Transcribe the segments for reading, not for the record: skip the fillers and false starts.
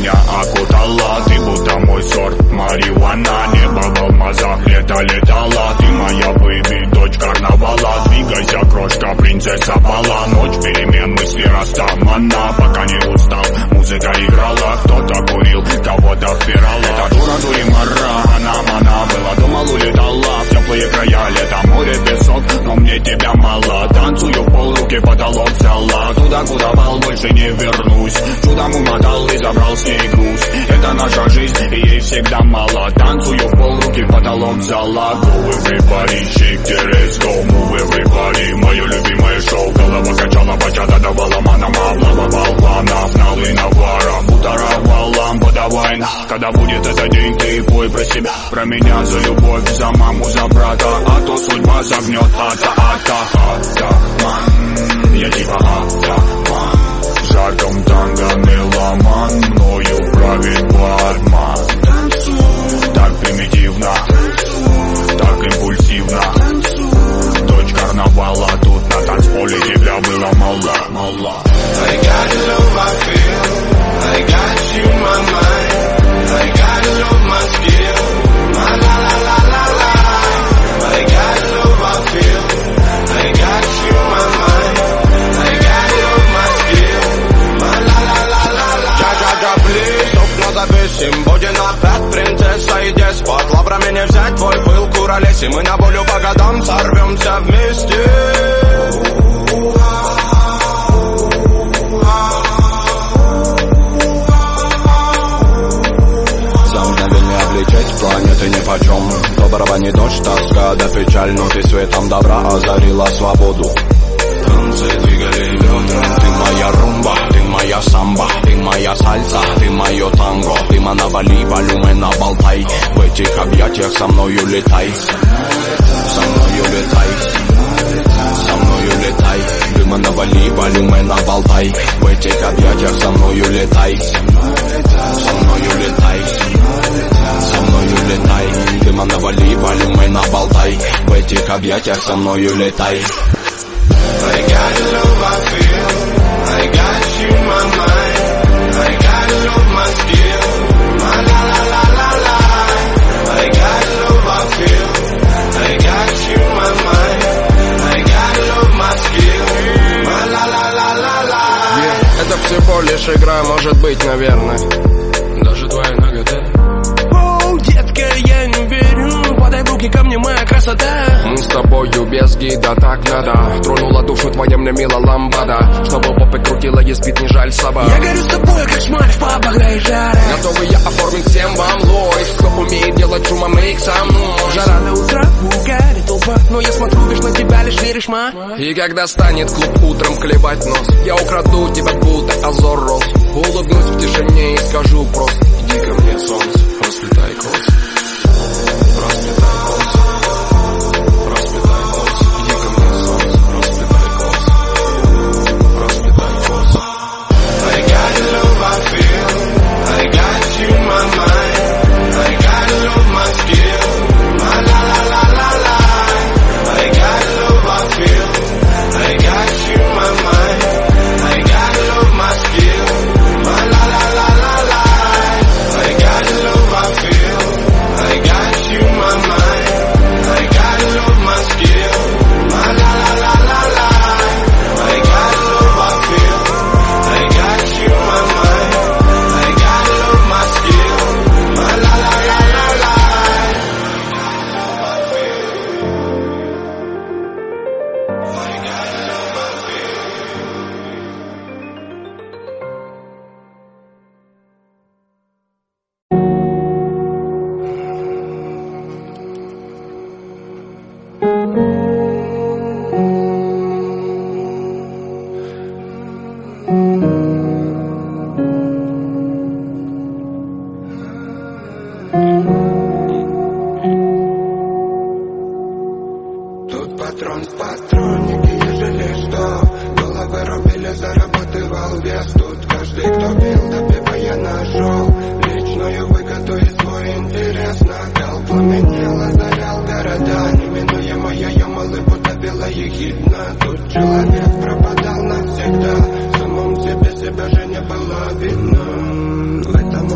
меня окутала. Ты будто мой сорт марихуана. Небо в алмазах, лето летала. Ты моя бэйби, дочь карнавала. Двигайся, крошка, принцесса бала. Ночь перемен, мысли растамана. Пока не устал, музыка играла. Кто-то курил, кого-то впирал. Это дура, дуримара, она была дома, улетала в теплые края. Лето, море, песок, но мне тебя мало. Танцую в пол, руки потолок взяла. Туда, куда вал, больше не вернусь. Чудом умотал и забрал с ней груз. Это наша жизнь, и ей всегда мало. Танцую в пол, руки потолок взяла. Go everybody, shake the let's go, move everybody. Мое любимое шоу, голова качала, бачата давала манама. Лава балванов, налы навара. Бутара валам, подавай на. Когда будет этот день, ты пой про себя. Про меня, за любовь, за маму, за брата. А то судьба загнет, атаман. Я типа атаман. В жарком танго меломан. Мною правит Батман. Так примитивно, так импульсивно. Дочь карнавала, тут на танцполе тебя было мало. I got love, I feel. I got you in my mind. I got love, my skill. My la la la la la. I got love, I feel. I got you in my mind. I got love, my skill. My la la la la la. Ja, please, стоп, но зависим. Будем опять принцесса и деспот. Лавра меня взять, твой пыл куролесим. Мы на волю по годам сорвемся вместе. Планеты нипочем. Доброго не дождь, тоска да печаль. Но ты светом добра озарила свободу. Танцы двигали ветром. Ты моя румба, ты моя самба. Ты моя сальса, ты мое танго. Ты манавали, полюме на болтай. В этих объятиях со мною летай. Со мною летай. Со мною летай. Ты манавали, полюме на болтай. В этих объятиях со мною летай. Со мною летай. Со мною летай, ты навали, полюмай на болтай. В этих объятиях со мною летай. I got love, I feel. I got you in my mind. I got love, my skill. My la la la la la. I got love, I feel. I got you in my mind. I got love, my skill. My la la la la la. Это всего лишь игра, может быть, наверное. Даже твоя нагота. Детка, я не верю. Подай в руки ко мне, моя красота. Мы с тобою без гида, так надо. Тронула душу твоя мне мила ламбада. Чтобы попы крутила, ей спит, не жаль собак. Я горю с тобой, как шмаль в папах и жара. Готовы я оформить всем вам лой. Кто умеет делать шума, мейк со мной. Жара до утра, угарит толпа. Но я смотрю лишь на тебя, лишь веришь, ма. И когда станет клуб утром клевать нос, я украду тебя, будто Азор Рос. Улыбнусь в тишине и скажу просто: иди ко мне, солнце, расплетай косы. Расплетай косы. Расплетай косы. Иди ко мне, солнце, расплетай косы. Расплетай косы. I got love, I feel. I got you in my mind. I got love, my skill. My la la la la la. I got love, I feel. I got you in my mind. I got love, my skill. My la la la la la. I got love, I feel. I got you in my mind. I got love, my skill. My la la la la la. I got love, I feel. I got you in my mind. I got love, my skill. My la la la la la. I got love, I Тут патрон в патроннике, ежели что. Головы рубили, заработывал вес. Тут каждый, кто пил, до пива я нашел личную выгоду и свой интерес. Накал пламенел, озарял города. Неминуемо ее улыбку добила ехидна. Тут человек пропадал навсегда. Самому себе себя же не было видно. В этом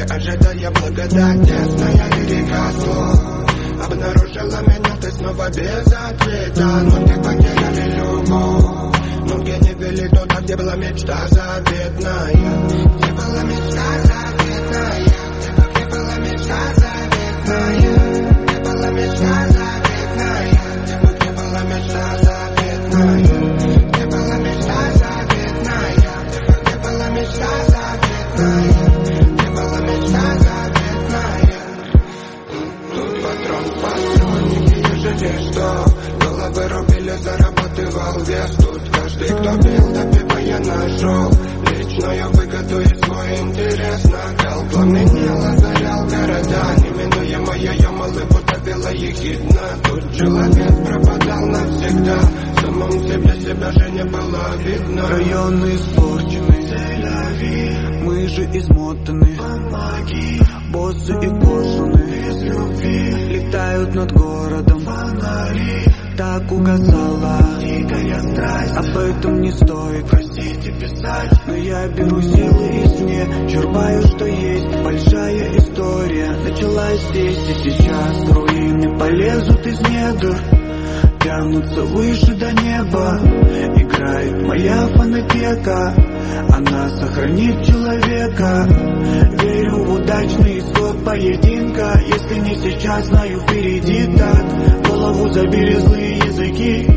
ожидая благодать. Тесная река слов обнаружила меня, ты снова без ответа. Но где потеряли любовь, но где не вели туда, где была мечта заветная. Где была мечта заветная, где была мечта заветная, где была мечта заветная, где была мечта заветная, где была мечта заветная, где была мечта заветная, где была мечта заветная. Тут патронники, ежели что, головы рубили, зарабатывал вес. Тут каждый, кто бил, до пива я нашел личную выгоду и свой интерес. Накал пламенел, озарял города, неминуемая ямалы потопила ехидна. Тут человек пропадал навсегда, самом себе себя же не было видно. Районы испорчены, мы же измотаны. Помоги, боссы и посланы без любви летают над городом. Фонари, так угасала дикая страсть. Об этом не стоит просить и писать, но я беру силы извне, черпаю, что есть. Большая история началась здесь и сейчас. Руины полезут из недр, тянутся выше до неба. Играет моя фонотека, она сохранит человека. Верю в удачный исход поединка. Если не сейчас, знаю, впереди так. Голову забили злые языки,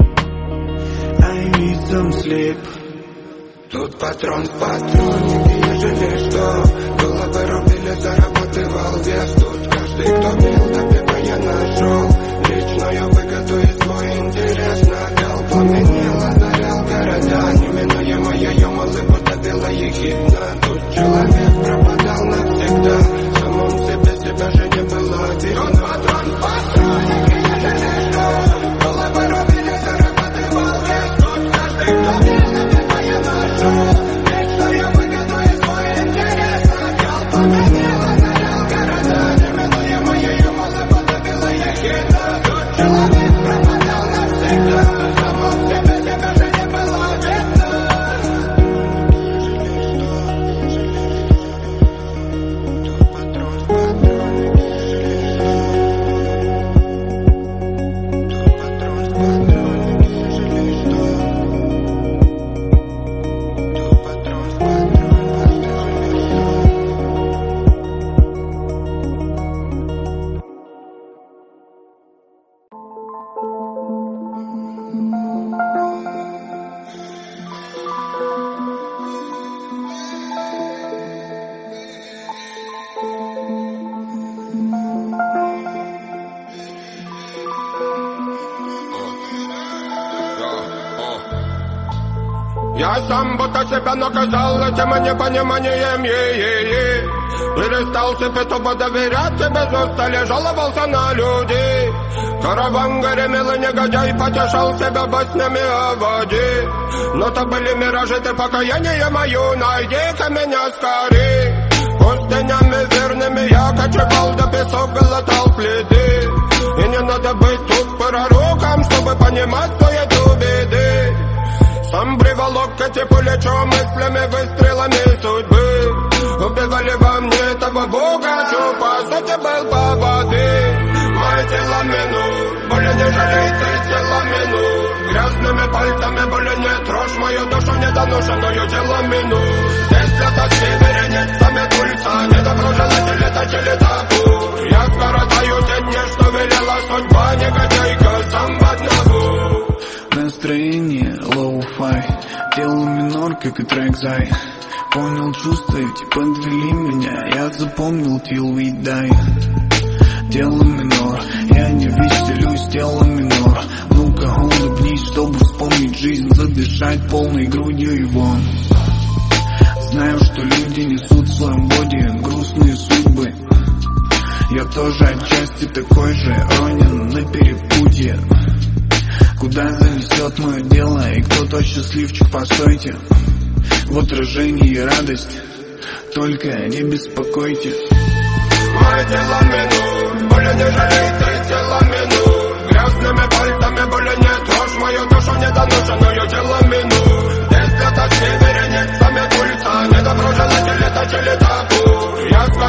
I need some sleep. Тут патрон в патроннике, ежели что, головы рубили, зарабатывал вес. Тут каждый, кто бил, до пива я нашел личную выгоду и свой интерес. Накал пламенел, озарял города, неминуемая ямалы потопила ехидна. Тут человек пропадал навсегда, самом себе себя же не было видно. Патрон в патроннике, ежели что, головы рубили, зарабатывал вес. Тут каждый, кто бил, до пива я нашел личную выгоду и свой интерес. Накал пламенел, озарял города, неминуемая ямалы потопила ехидна. Тут человек пропадал навсегда, самом себе себя же не было видно. Тут патрон в патроннике, тут патрон в патроннике, ежели что. Тут патрон в патроннике, ежели что. Я сам будто себя наказал этим непониманием, перестал себе тупо доверять, без устали жаловался на людей. Караван гремел и негодяй потешал себя баснями о воде. Но то были миражи, ты покаяние мое, найди-ка меня скорей. Пустынями верными я кочевал, до песок глотал плиты. И не надо быть тут пророком, чтобы понимать, что я беды. Сам приволок эти плечо мыслями, выстрелами судьбы. Убивали во мне того бога, что по сути был по воды. Мое тело минут, более не жалей ты тело минут. Грязными пальцами более не трожь мою душу недоношенную тело минут. Здесь лето севера нет сами пульса, недоброжелатели точили табу. Я скоротаю те дни, что велела судьба, негодяйка, сам в одного. Настроение лоу-фай, тело минор, как и трек Зай. Понял чувства, эти подвели меня, я запомнил till we die. Тело минор, я не веселюсь, тело минор. Ну-ка улыбнись, чтобы вспомнить жизнь, задышать полной грудью его. Знаю, что люди несут в своем боди грустные судьбы. Я тоже отчасти такой же, ронен на перепутье. Куда занесет мое дело и кто тот счастливчик, постойте. В отражении радость, только не беспокойте. Мое тело минут, более не жалей ты тело минут. Грязными пальцами более не трожь мою душу недоношенную тело минут. Здесь лето севера нет сами пульса, недоброжелатели точили табу. Я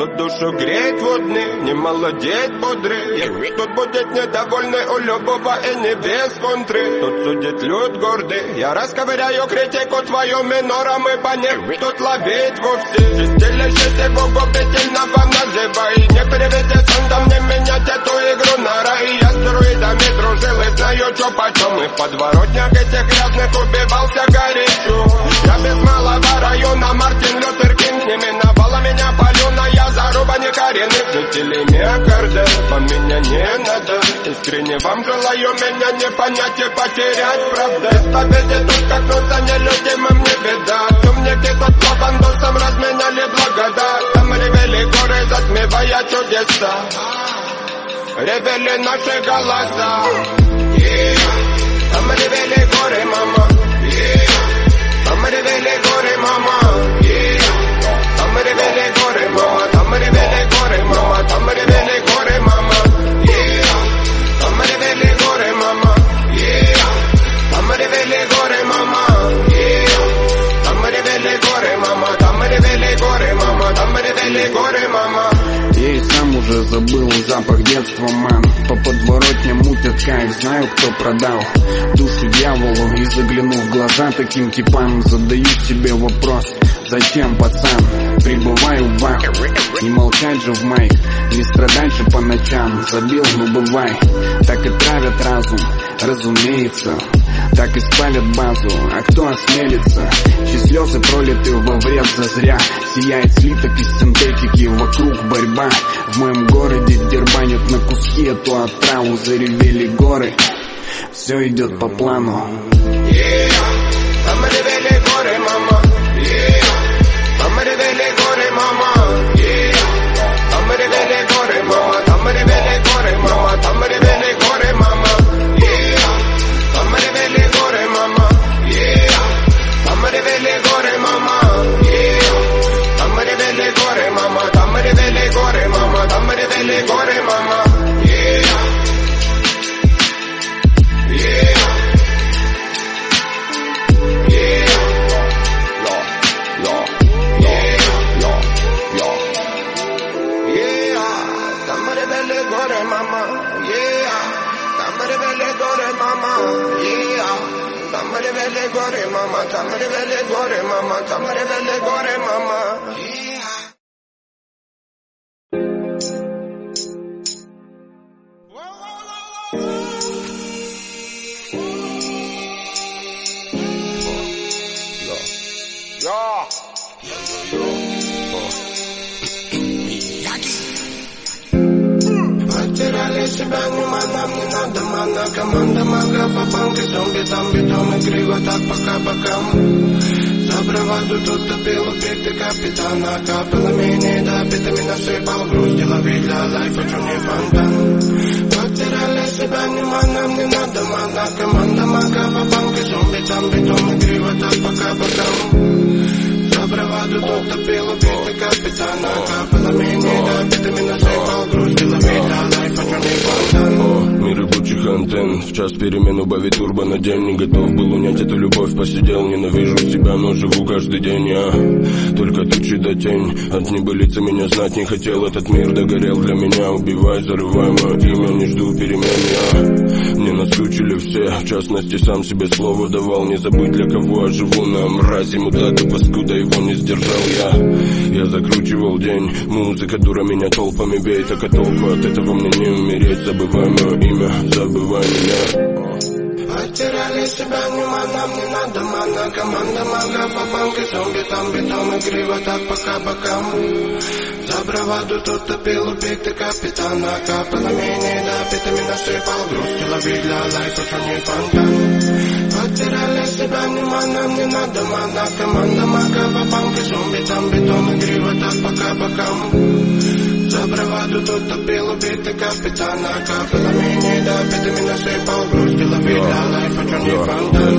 тут душу греть водный, не молодеть бодрый. Тут будет недовольный у любого и не без контры. Тут судит люд гордый, я расковыряю критику твою минором и по ней тут ловить вовсе. Чистилище Богу бдительного называй, не переведи сондом, не менять эту игру на рай. Я с друидами дружил и знаю, чё почем. И в подворотнях этих грязных убивался горячо. Я без малого района, Мартин Лютер Кинг. Не миновала меня паленая заруба некоренных жителей Мекарда. Вам меня не надо, искренне вам желаю меня не понять и потерять, правда. Победе тут как просто нелюдимым не беда. Умники тут по бандусам разменяли благодать. Там ревели горы, затмевая чудеса. Ревели наши голоса. Там ревели горы, мама. Там ревели горы, мама. Там ревели горы, мама. Там ревели горы, мама. Там ревели горы, мама. Там ревели горы, мама. Там ревели горы, мама. Там ревели горы, мама. Там ревели горы, мама. Там ревели горы, мама. Я и сам уже забыл запах детства, ман. По подворотням мутят кайф, знаю, кто продал душу дьяволу. И заглянув в глаза таким типам, задаю себе вопрос: зачем, пацан? Прибываю в вах, не молчать же в майк, не страдать же по ночам. Забил, ну бывай, так и травят разум, разумеется. Так и спалят базу, а кто осмелится? Чьи слезы пролиты во вред зазря. Сияет слиток из синтетики, вокруг борьба. В моем городе дербанят на куски эту отраву. Заревели горы, все идет по плану. Там ревели горы, мама. Там ревели горы, мама. Там ревели горы, мама. Там ревели горы, мама. Там ревели горы, мама. Там ревели горы, мама. Там ревели горы, мама. Там ревели горы, мама. Там ревели горы, мама. Там ревели горы, мама. Gore mama, tam revele gore mama, tam revele gore mama. Потеряли себя, нам не надо, мана. Команда мага по банке, зомби там бетон и криво так пока бокам. За браваду тут топил убитый капитана. Капелами не допитами насыпал грусть. Лови для лайфа, чё не фонтан. Потеряли себя, нам не надо, мана. Команда мага по банке, зомби там бетон и криво так пока бокам. За браваду тут топил убитый капитана. Капелами не допитами насыпал грусть. Лови для лайфа, чё не фонтан. Мир рабочих антенн, в час перемен убави турбо на день. Не готов был унять эту любовь, посидел. Ненавижу себя, но живу каждый день я. Только тучи да тень, от небылицы меня знать не хотел. Этот мир догорел для меня, убивай, зарывай мое имя. Не жду перемен я, мне наскучили все. В частности, сам себе слово давал, не забыть для кого я живу. На мразе мудака, паскуда, его не сдержал я закручивал день, музыка дура меня толпами бей. Так а толку от этого мне не умереть. Забывай мое имя, забывай меня. Потеряли себя, нам не надо, мана. Команда мага по банке, зомби там бетон и криво так пока бокам. За браваду тут топил убитый капитана. Капелами не допитами насыпал грусть. Лови для лайфа, чё не фонтан. Потеряли себя, нам не надо, мана. Команда мага по банке, зомби там бетон и криво так пока бокам. За браваду тут топил убитый капитана. Капелами не допитами насыпал грусть. Лови для лайфа, чё не фонтан.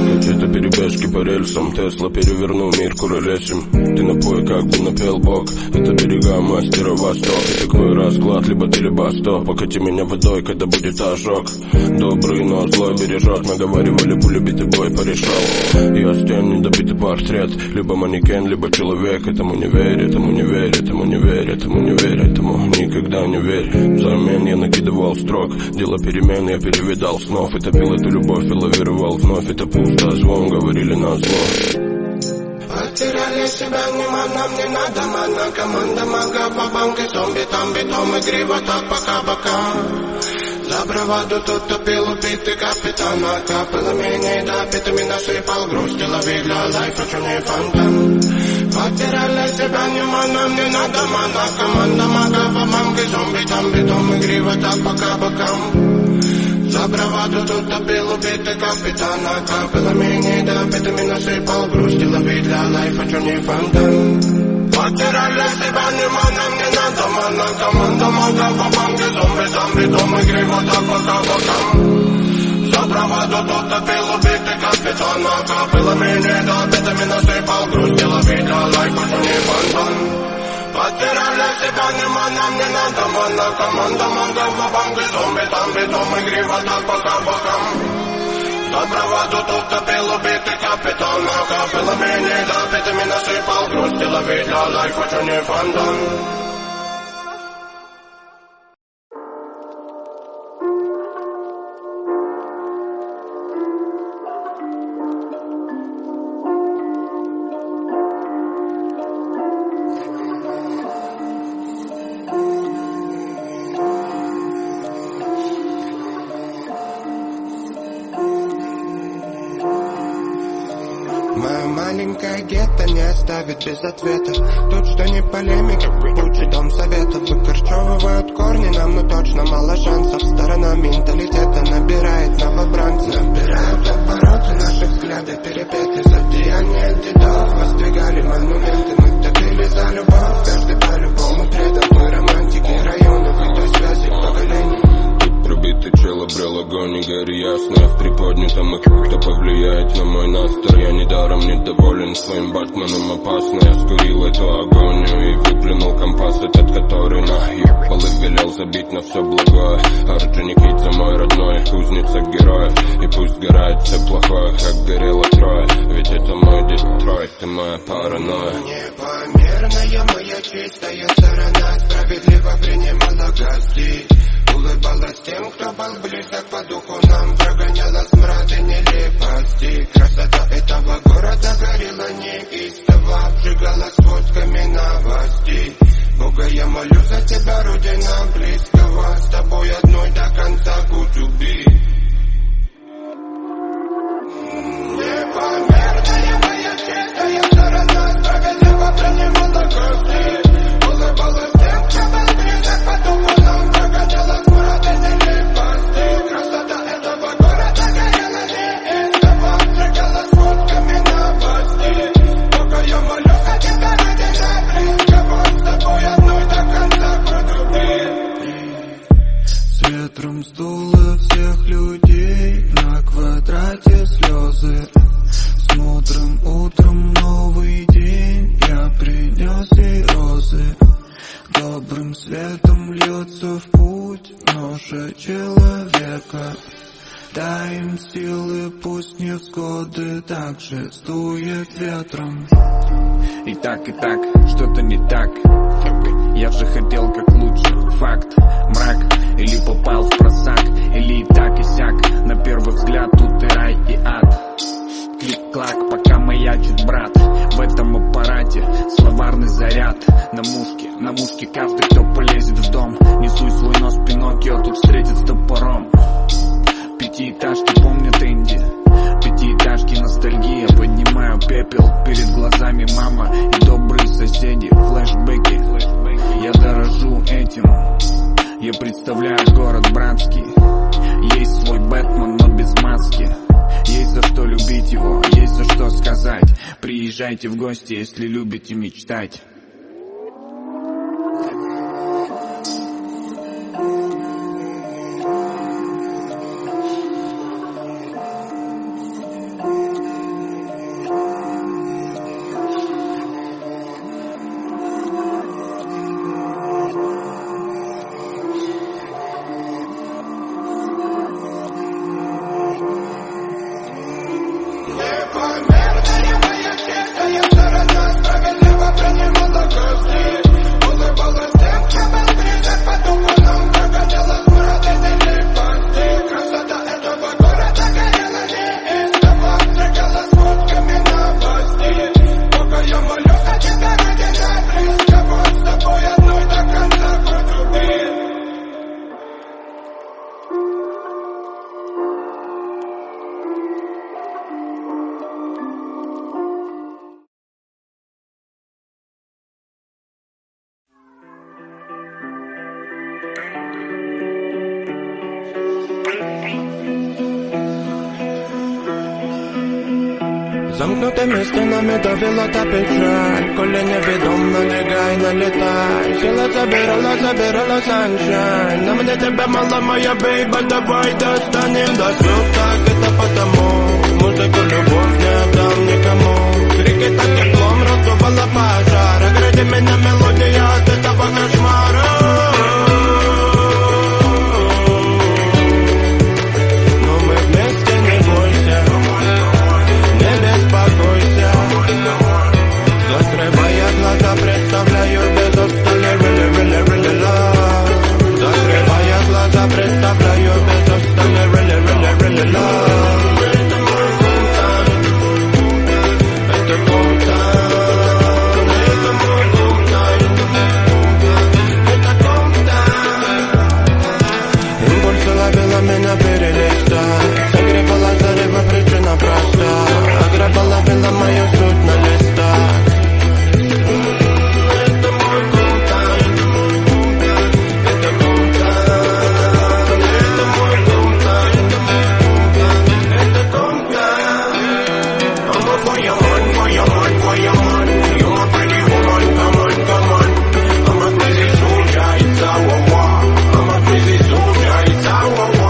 это перебежки по рельсам. Тесла перевернул мир, куролесим. Ты напой, как бы напел Бог. Это берега мастера Восток. И такой расклад, либо ты, либо стоп. Покати меня водой, когда будет ожог. Добрый, но злой бережет. Наговаривали, пули битый бой порешал. Я стен, недобитый портрет. Либо манекен, либо человек. Этому не верь, этому не верь, этому не верь, этому не верь, этому никогда не верь. Взамен я накидывал строк. Дело перемен, я перевидал снов. И топил эту любовь и лавировал вновь. Это пусто, звон, говорили на зло. Потеряли себя, нам не надо мана. Команда мага, бабанг и зомби. Там битом игриво, так пока бокам. За браваду тут топил убитый капитан. Накапало меня и допитыми насыпал. Грустила видля, лайфа, черный фонтан. Потеряли себя, нам не надо мана. Команда мага, бабанг и зомби. Там битом игриво, так пока бокам. За браваду тут топил убитый капитан. Накапало меня и допитыми насыпал. Грустила видля, лайфа, черный фонтан. Потеряли себя, нам не надо мана. Команда мага, бабанг и зомби. Там битом игриво, так пока бокам. За браваду тут топил убитый капитан. Накапало меня и допитыми насыпал. Грустила видля, лайфа, черный фонтан. Потеряли себя, нам не надо мана. Команда мага, бабанг и зомби. Там битом игриво, так пока бокам. За браваду тут топил убитый капитан. Накапало меня и допитыми насыпал. Грустила видля, лайфа, черный фонтан. Моя маленькая гетто не оставит без ответа. Тут что не полемика, лучший дом совета. Выкорчевывают корни нам, но точно мало шансов. Сторона менталитета набирает новобранцев. Набирают обороты, наши взгляды перепеты. За деяния дедов воздвигали монументы. Мы топили за любовь, каждый по-любому предан. Мы романтики районов и той связи поколений. Пробитый чел обрел огонь, не гори ясно. В приподнятом их, кто повлияет на мой настрой. Я недаром недоволен своим Батманом. Опасно, я скурил эту агонию и выплюнул компас этот, который наебал и велел забить на все благое. Орджоникидзе мой родной, кузница героев. И пусть горает все плохое, как горело трое. Ведь это мой Детройт, ты моя паранойя. Непомерная моя чистая сторона справедливо принимала гостей. Улыбалась тем, кто был близок по духу нам. Прогоняла смрад и нелепости. Красота этого города горела неистово. Обжигала сводками новостей. Бога, я молю за тебя, родина близкого. С тобой одной до конца кутюби. Непомерная моя чистая сторона справедливо принимала гостей. Улыбалась тем, кто был близок по духу нам. Прогоняла смрад и нелепости. Красота этого города горела неистово. Обжигала сводками новостей. Бога, я молю за тебя, родина близкого. С тобой одной до конца кутюби. С ветром сдуло всех людей. На квадрате слезы. С мудрым утром новый день. Я принес ей розы. Добрым светом льется в путь ноша человека. Дай им силы, пусть невзгоды так же сдует ветром. И так, что-то не так. Я же хотел как лучше. Факт, мрак, или попал в просак, или и так и сяк. На первый взгляд тут и рай, и ад. Клик-клак, пока маячит брат. В этом аппарате словарный заряд. На мушке каждый, кто полезет в дом. Несуй свой нос, Пиноккио тут встретит с топором. Пятиэтажки помнят Энди. Пятиэтажки ностальгия. Поднимаю пепел, перед глазами мама и добрые соседи. Флэшбэки, я дорожу этим. Я представляю город братский. Есть свой Бэтмен, но без маски. Есть за что любить его, есть за что сказать. Приезжайте в гости, если любите мечтать. Замкнутыми стенами давила та печаль. Коли невідомо, лягай, налетай. Сила забирала sunshine. На мне тебя мало, моя бейба, давай достанем до слез. Так это потому, музыку любовь не отдам никому. Крики так теплом раздувала пожар. Огради меня мелодия от этого кошмара. Но мы вместе, не бойся, не беспокойся. Закрывая глаза, представляю без устали really love. Закрывая глаза, представляю без устали really love. Меня перелистать, согревала зарево, причина проста. Ограбала била мою суть на листах. Это мой кумтайн, это кумтайн, это мой кумтайн, это кумтайн. I'm for your man, for your man, for your man. You're my pretty woman, come on, come on. I'm a crazy soldier, it's our war. I'm a crazy soldier, it's our war.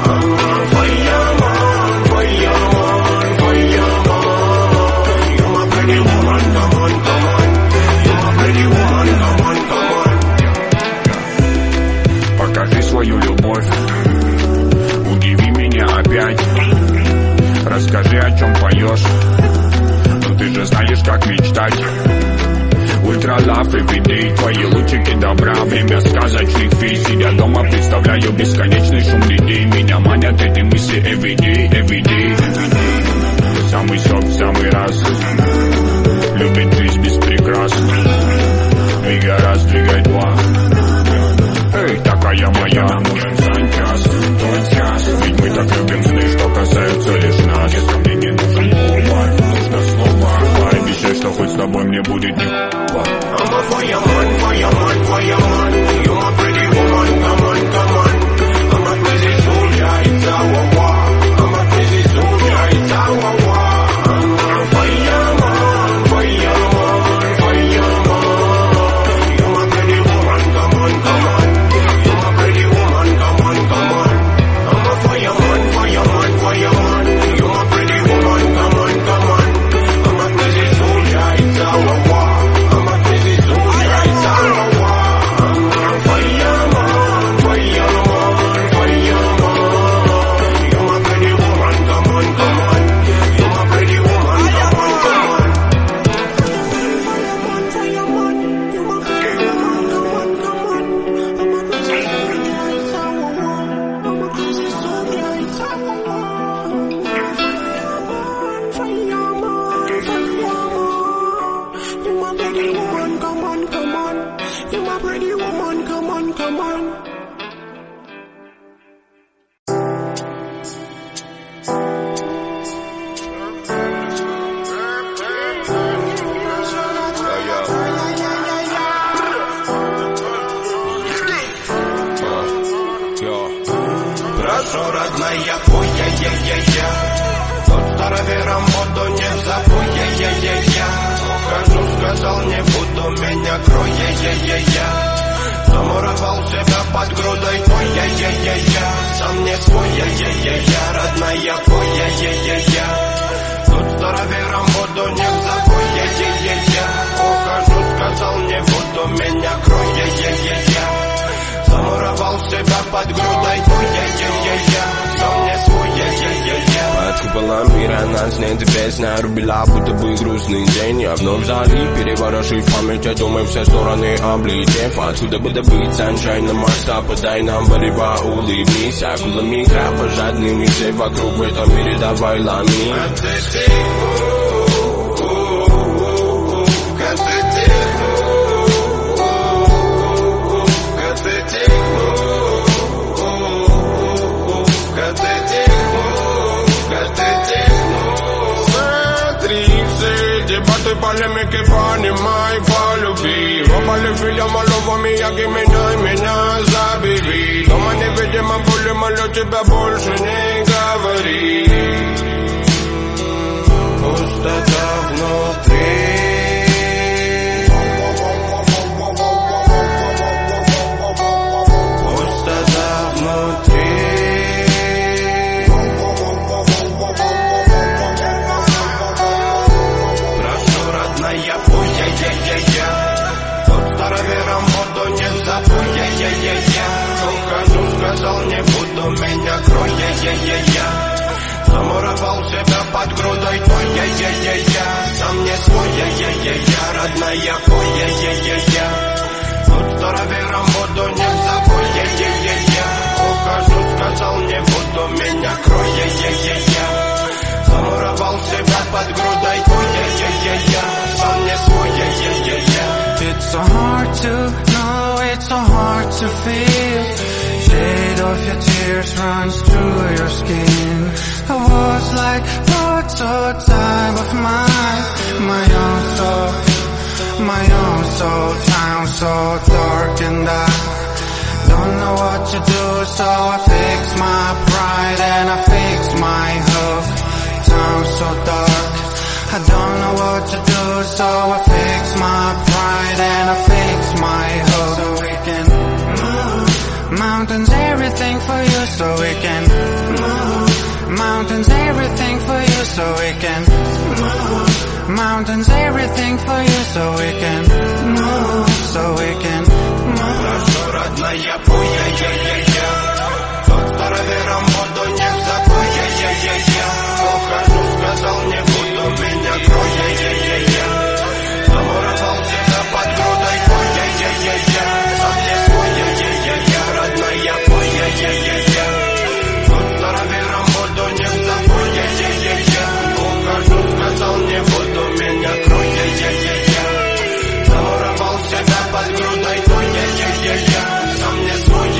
Покажи свою любовь, удиви меня опять. Расскажи, о чем поешь, ну ты же знаешь, как мечтать. Ультра лав, everyday, твои лучики добра. Время сказочных фей, сидя дома, представляю бесконечный шум людей. Меня манят эти мысли everyday, everyday. Самый сок, в самый раз. Любит жизнь без прикрас. Двигай раз, двигай два. Эй, такая моя, нужен час, тот час. Ведь мы так любим сны, что касаются лишь нас. Если мне не нужен повар, нужно слово. Пообещай, что хоть с тобой мне будет не I'm a for your man, for your man, for your man. You're my pretty woman, come on, come on. I'm a crazy soldier, it's our war. I'm a crazy soldier, it's our war. I'm a for your man, for your man, for your man. You're my pretty woman, come on, come on. You're my pretty woman, come on, come on. I'm a for your man, for your man, for your man. You're my pretty woman, come on, come on. I'm a crazy soldier, it's our war. Рубила, будто бы грустный день. Я вновь залип, переворошив память о доме все стороны облетев. Отсюда бы добыть саншайн на масштаб. Подай нам варева, улыбнись. Акулами кровожадными, все вокруг в этом мире давай ломи. Полемики понимай, полюби. Оба любили малого меня, меня забери. Дома невидимо боли, молю тебя больше не говори. Пусто Замуровал себя под грудой твой, сам не свой, родная ой, тут старовером буду не в забой, ухожу, сказал, не буду, меня крой, замуровал себя под грудой твой, сам не свой, It's so hard to know, it's so hard to feel. Shade of your tears runs through your skin. I was like thoughts all time of mine. My own soul, time so dark, and I don't know what to do, so I fix my pride and I fix my hope. Time so dark, I don't know what to do, so I fix my pride and I fix my hope. So we can move mountains, everything for you, so we can move mountains, everything for you, so we can move mountains, everything for you, so we can move, so we can move. Прошу, родная, пой, тот старовером буду не в забой, ухожу, сказал, не буду, меня крой, замуровал себя под грудой твой, сам не свой, родная, пой, тот старовером буду не в забой, ухожу, сказал, не буду, меня крой, замуровал себя под грудой твой, сам не свой,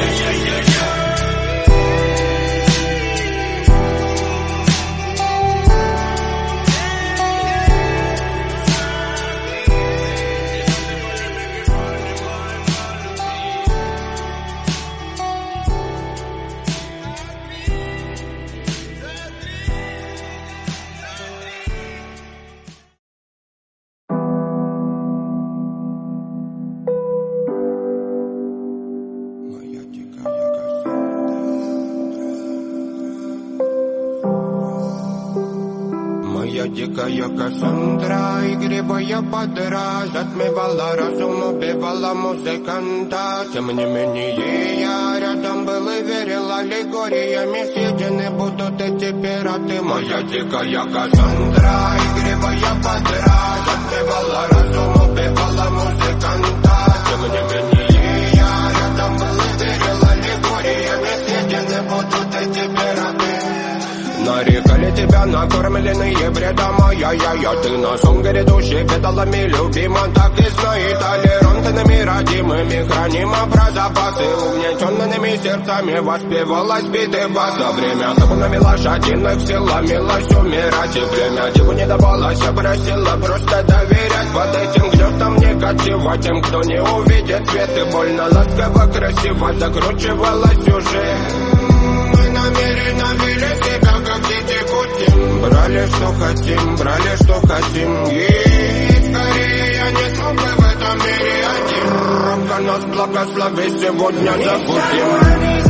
дикая Кассандра, игривая подра, затмевала разум, убивала музыканта. Тем не менее я рядом был и верил, аллегориями съедены будут эти пираты. Моя дикая Кассандра, игривая подра, затмевала разум, убивала музыканта. Тем не менее я рядом был и верил, аллегориями съедены будут эти пираты. Нарекали тебя накормленные бредом, я ты на сон грядущий педалами любима, так и знай, толерантными родимыми хранима про запасы, угнетенными сердцами воспевалась битый бас. За время табунами лошадиных сил ломилась умирать, и время диву не давалось, просила просто доверять. Под этим гнетом не кочевать тем, кто не увидит свет, и больно ласково красиво закручивалась уже. Намеренно вели себя, как дети кутим. Брали, что хотим, и скорее я не смог бы в этом мире один. Робко нас благослови, сегодня забудем.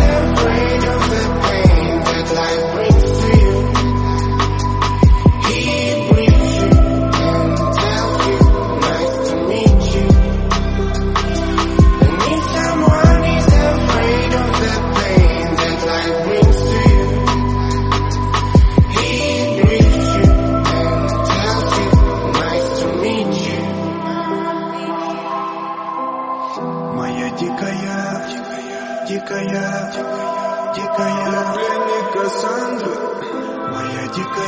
Дикая пленник Кассандра, моя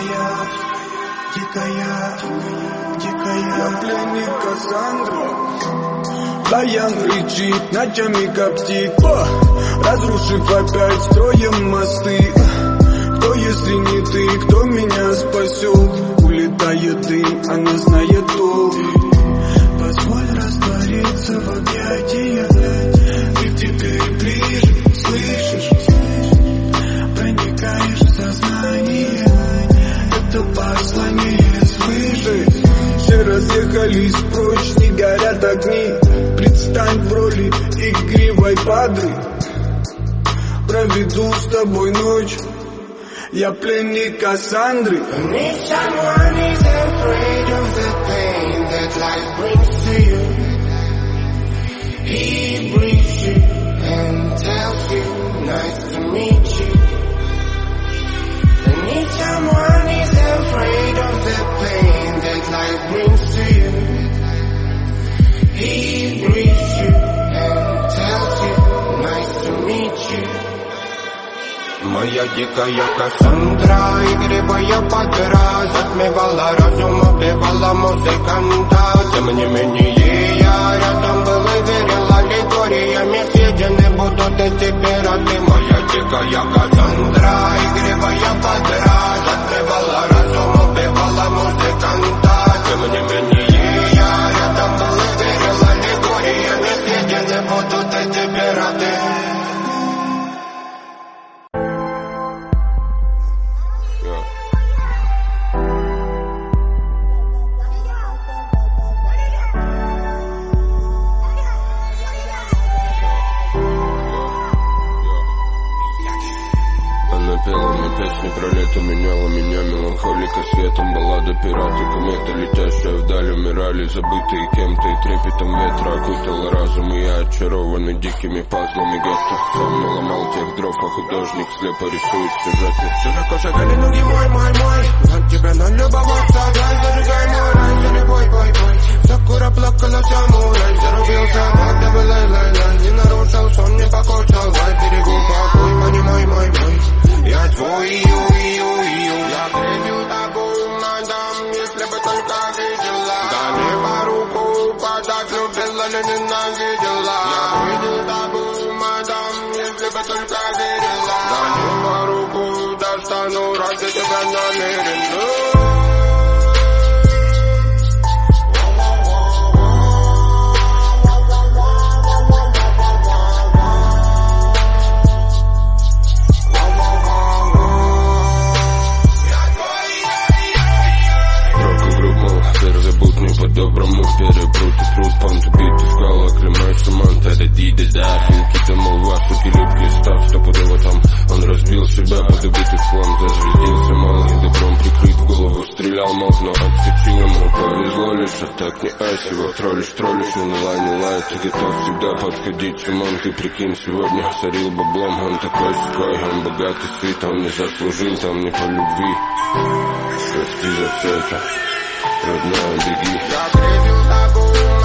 дикая пленник Кассандра. Баян кричит, ночами коптит, разрушив опять строем мосты. Кто, если не ты, кто меня спасет? Улетает дым, она знает толк. Позволь раствориться в объятиях, ты теперь ближе, слышишь? Проникаешь в сознание, это послание слышишь? Все разъехались прочь, не горят огни. Предстань в роли игривой падры. Проведу с тобой ночь, я пленник Кассандры. Someone is afraid of the pain that life brings to you. He brings you and tells you, nice to meet you. someone is afraid of the pain that life brings to you. He greets you and tells you, nice to meet you. Моя дикая Кассандра, игривая подра, затмевала разум, убивала музыканта. Тем не менее я рядом был и верил аллегориями, съедены будут эти пираты. Моя дикая Кассандра, игривая подра, затмевала разум, убивала музыканта. Тем не менее я рядом был и верил аллегориями, съедены будут эти пираты. Пела мне песни про лето, меняла меня меланхолика светом. Баллада пираты, комета, летящая вдаль, умирали, забытые кем-то. И трепетом ветра окутала разум, и я очарованный дикими пазлами гетто. Сам наломал тех дров, а художник слепо рисует сюжеты. Широко шагали ноги мой. От тебя налюбоваться, дай, зажигай мой рай, за любой бой. Сакура плакала самурай, зарубился, правда бы лай. Не нарушил сон, не покорчал, дай, берегу покой, понимай мой. Я твой, я принял такую, мадам, если бы только видела. Да не по руку подать, любила ли ненавидела. Я принял такую, мадам, если бы только видела. Да не по руку достану, ради тебя намерен. По-доброму перепрут и труд, пант убитый, скала, клемай, саманта, это дида-да. Финки-то, мол, вас, суки, любки, став, стопудово там. Он разбил себя под убитый слон, зазвездился малый, добром прикрыт, в голову стрелял, мол, но отскочил ему. Повезло лишь, а так не айс, его троллишь, не лай, ты готов всегда подходить с умом. Ты прикинь, сегодня сорил баблом, он такой сухой, он богатый свит, он не заслужил, там не по любви. Прости за все это. Родная, беги. Я принял такую